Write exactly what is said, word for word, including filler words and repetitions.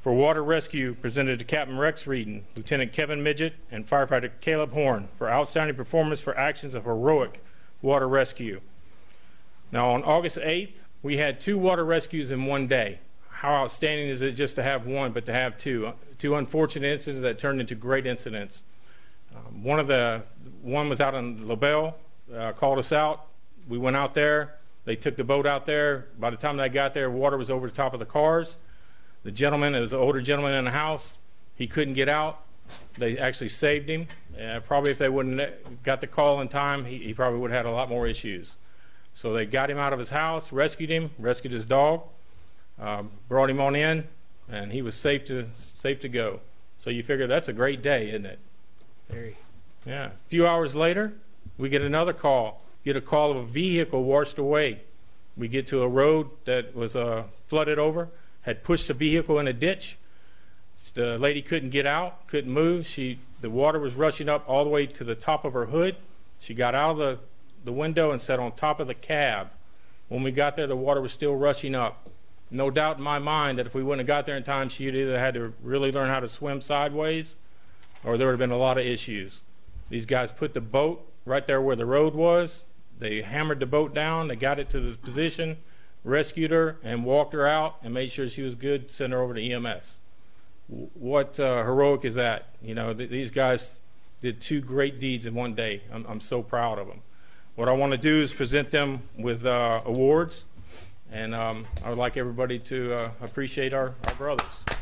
For water rescue, presented to Captain Rex Reedon, Lieutenant Kevin Midget, and Firefighter Caleb Horn for outstanding performance for actions of heroic water rescue. Now, on August eighth, we had two water rescues in one day. How outstanding is it just to have one, but to have two? Two unfortunate incidents that turned into great incidents. Um, one of the, one was out on LaBelle, uh, called us out. We went out there. They took the boat out there. By the time they got there, water was over the top of the cars. The gentleman, it was an older gentleman in the house, he couldn't get out. They actually saved him. Uh, probably if they wouldn't have got the call in time, he, he probably would have had a lot more issues. So they got him out of his house, rescued him, rescued his dog, um, brought him on in, and he was safe to safe to go. So you figure that's a great day, isn't it? Very. Yeah. A few hours later, we get another call. Get a call of a vehicle washed away. We get to a road that was uh, flooded over, had pushed a vehicle in a ditch. The lady couldn't get out, couldn't move. She, the water was rushing up all the way to the top of her hood. She got out of the, the window and sat on top of the cab. When we got there, the water was still rushing up. No doubt in my mind that if we wouldn't have got there in time, she'd either had to really learn how to swim sideways, or there would have been a lot of issues. These guys put the boat right there where the road was. They hammered the boat down. They got it to the position, rescued her, and walked her out and made sure she was good, sent her over to E M S. What uh, heroic is that? You know, th these guys did two great deeds in one day. I'm, I'm so proud of them. What I want to do is present them with uh, awards, and um, I would like everybody to uh, appreciate our, our brothers.